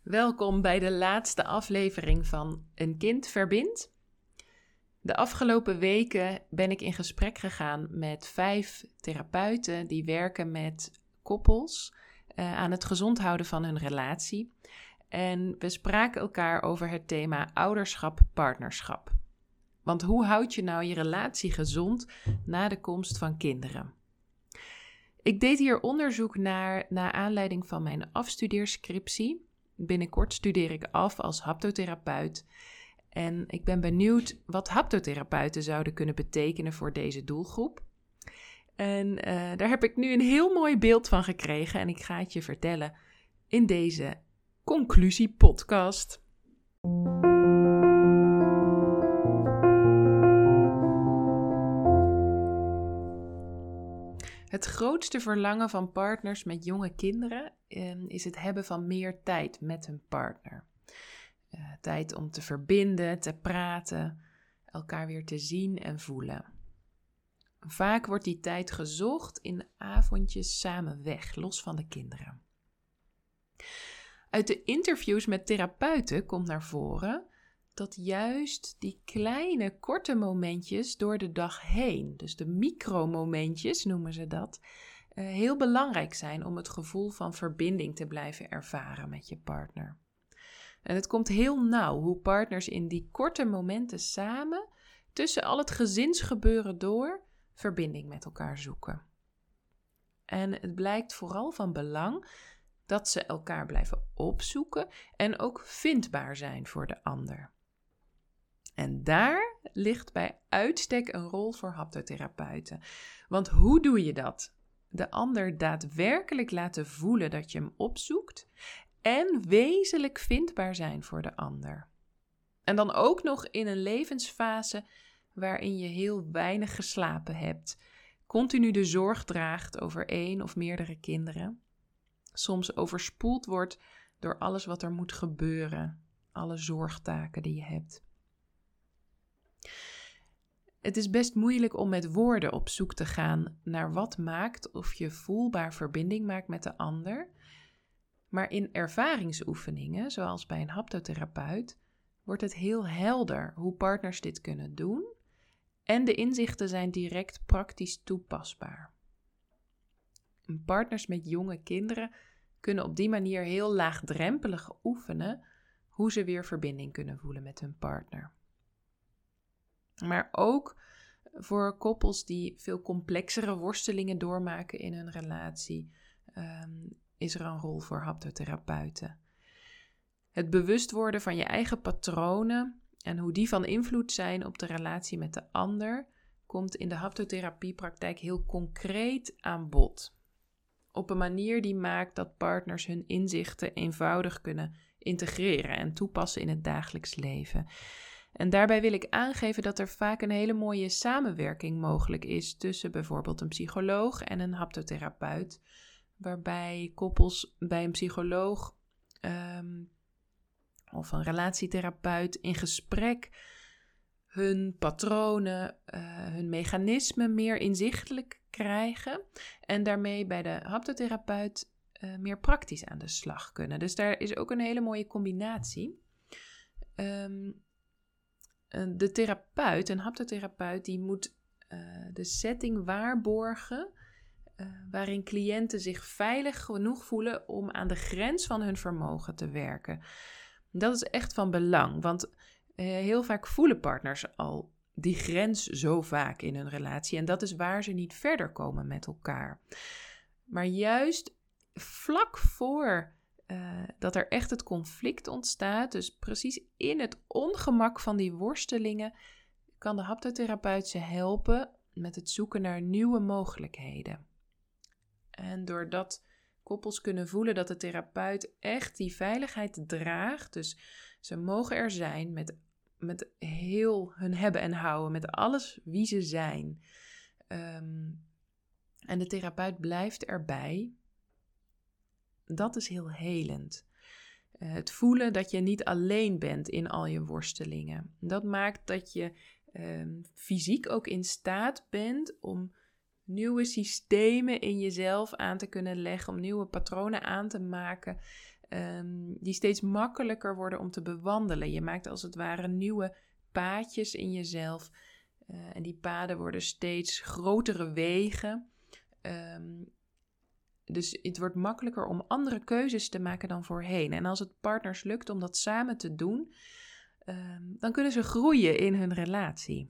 Welkom bij de laatste aflevering van Een Kind Verbindt. De afgelopen weken ben ik in gesprek gegaan met 5 therapeuten die werken met koppels aan het gezond houden van hun relatie. En we spraken elkaar over het thema ouderschap-partnerschap. Want hoe houd je nou je relatie gezond na de komst van kinderen? Ik deed hier onderzoek naar aanleiding van mijn afstudeerscriptie. Binnenkort studeer ik af als haptotherapeut. En ik ben benieuwd wat haptotherapeuten zouden kunnen betekenen voor deze doelgroep. En daar heb ik nu een heel mooi beeld van gekregen en ik ga het je vertellen in deze conclusiepodcast. Het grootste verlangen van partners met jonge kinderen is het hebben van meer tijd met hun partner. Tijd om te verbinden, te praten, elkaar weer te zien en voelen. Vaak wordt die tijd gezocht in avondjes samen weg, los van de kinderen. Uit de interviews met therapeuten komt naar voren dat juist die kleine, korte momentjes door de dag heen, dus de micromomentjes noemen ze dat, heel belangrijk zijn om het gevoel van verbinding te blijven ervaren met je partner. En het komt heel nauw hoe partners in die korte momenten samen, tussen al het gezinsgebeuren door, verbinding met elkaar zoeken. En het blijkt vooral van belang dat ze elkaar blijven opzoeken en ook vindbaar zijn voor de ander. En daar ligt bij uitstek een rol voor haptotherapeuten. Want hoe doe je dat? De ander daadwerkelijk laten voelen dat je hem opzoekt en wezenlijk vindbaar zijn voor de ander. En dan ook nog in een levensfase waarin je heel weinig geslapen hebt, continu de zorg draagt over 1 of meerdere kinderen, soms overspoeld wordt door alles wat er moet gebeuren, alle zorgtaken die je hebt. Het is best moeilijk om met woorden op zoek te gaan naar wat maakt of je voelbaar verbinding maakt met de ander. Maar in ervaringsoefeningen, zoals bij een haptotherapeut, wordt het heel helder hoe partners dit kunnen doen en de inzichten zijn direct praktisch toepasbaar. En partners met jonge kinderen kunnen op die manier heel laagdrempelig oefenen hoe ze weer verbinding kunnen voelen met hun partner. Maar ook voor koppels die veel complexere worstelingen doormaken in hun relatie, is er een rol voor haptotherapeuten. Het bewust worden van je eigen patronen en hoe die van invloed zijn op de relatie met de ander, komt in de haptotherapiepraktijk heel concreet aan bod. Op een manier die maakt dat partners hun inzichten eenvoudig kunnen integreren en toepassen in het dagelijks leven. En daarbij wil ik aangeven dat er vaak een hele mooie samenwerking mogelijk is tussen bijvoorbeeld een psycholoog en een haptotherapeut, waarbij koppels bij een psycholoog of een relatietherapeut in gesprek hun patronen, hun mechanismen meer inzichtelijk krijgen en daarmee bij de haptotherapeut meer praktisch aan de slag kunnen. Dus daar is ook een hele mooie combinatie. De therapeut, een haptotherapeut, die moet de setting waarborgen waarin cliënten zich veilig genoeg voelen om aan de grens van hun vermogen te werken. Dat is echt van belang, want heel vaak voelen partners al die grens zo vaak in hun relatie en dat is waar ze niet verder komen met elkaar. Maar juist vlak voor dat er echt het conflict ontstaat, dus precies in het ongemak van die worstelingen, kan de haptotherapeut ze helpen met het zoeken naar nieuwe mogelijkheden. En doordat koppels kunnen voelen dat de therapeut echt die veiligheid draagt, dus ze mogen er zijn met heel hun hebben en houden, met alles wie ze zijn. En de therapeut blijft erbij. Dat is heel helend. Het voelen dat je niet alleen bent in al je worstelingen. Dat maakt dat je fysiek ook in staat bent om nieuwe systemen in jezelf aan te kunnen leggen, om nieuwe patronen aan te maken die steeds makkelijker worden om te bewandelen. Je maakt als het ware nieuwe paadjes in jezelf. En die paden worden steeds grotere wegen. Dus het wordt makkelijker om andere keuzes te maken dan voorheen. En als het partners lukt om dat samen te doen, dan kunnen ze groeien in hun relatie.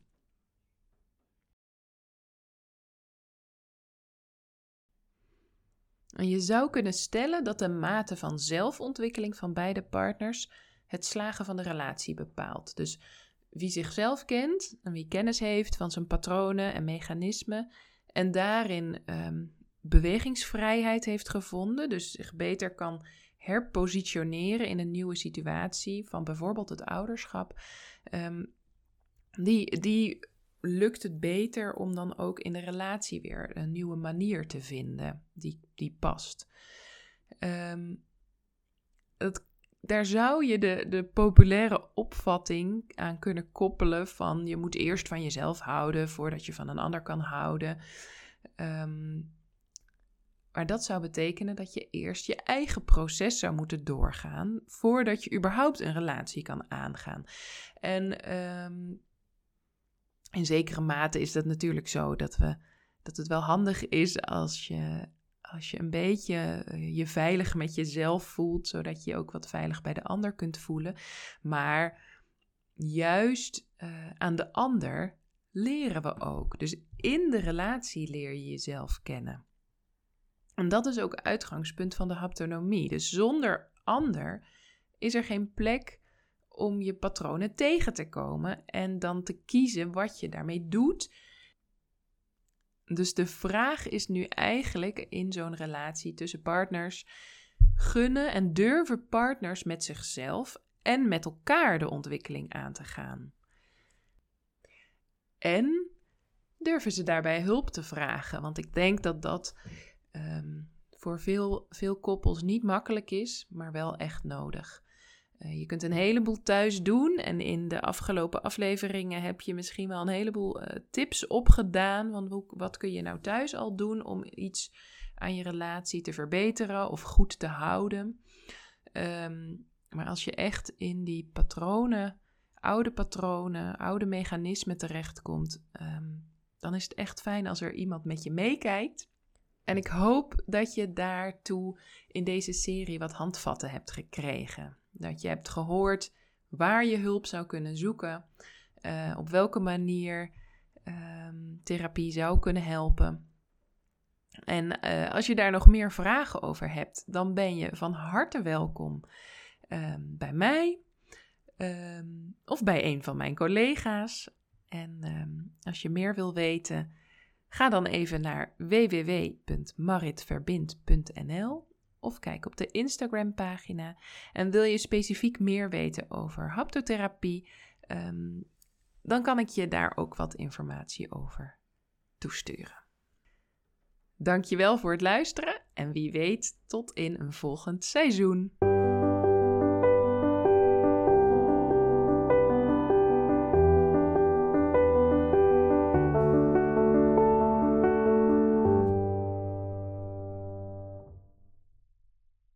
En je zou kunnen stellen dat de mate van zelfontwikkeling van beide partners het slagen van de relatie bepaalt. Dus wie zichzelf kent en wie kennis heeft van zijn patronen en mechanismen en daarin bewegingsvrijheid heeft gevonden, dus zich beter kan herpositioneren in een nieuwe situatie van bijvoorbeeld het ouderschap, die lukt het beter om dan ook in de relatie weer een nieuwe manier te vinden die past. Daar zou je de populaire opvatting aan kunnen koppelen van je moet eerst van jezelf houden voordat je van een ander kan houden. Maar dat zou betekenen dat je eerst je eigen proces zou moeten doorgaan voordat je überhaupt een relatie kan aangaan. En in zekere mate is dat natuurlijk zo dat het wel handig is als je een beetje je veilig met jezelf voelt, zodat je je ook wat veilig bij de ander kunt voelen. Maar juist aan de ander leren we ook. Dus in de relatie leer je jezelf kennen. En dat is ook het uitgangspunt van de haptonomie. Dus zonder ander is er geen plek om je patronen tegen te komen en dan te kiezen wat je daarmee doet. Dus de vraag is nu eigenlijk in zo'n relatie tussen partners: gunnen en durven partners met zichzelf en met elkaar de ontwikkeling aan te gaan? En durven ze daarbij hulp te vragen? Want ik denk dat dat voor veel koppels niet makkelijk is, maar wel echt nodig. Je kunt een heleboel thuis doen en in de afgelopen afleveringen heb je misschien wel een heleboel tips opgedaan. Want wat kun je nou thuis al doen om iets aan je relatie te verbeteren of goed te houden? Maar als je echt in die patronen, oude mechanismen terechtkomt, dan is het echt fijn als er iemand met je meekijkt. En ik hoop dat je daartoe in deze serie wat handvatten hebt gekregen. Dat je hebt gehoord waar je hulp zou kunnen zoeken, op welke manier therapie zou kunnen helpen. En als je daar nog meer vragen over hebt, dan ben je van harte welkom bij mij of bij een van mijn collega's. En als je meer wil weten, ga dan even naar www.maritverbind.nl of kijk op de Instagram-pagina. En wil je specifiek meer weten over haptotherapie, dan kan ik je daar ook wat informatie over toesturen. Dankjewel voor het luisteren en wie weet tot in een volgend seizoen.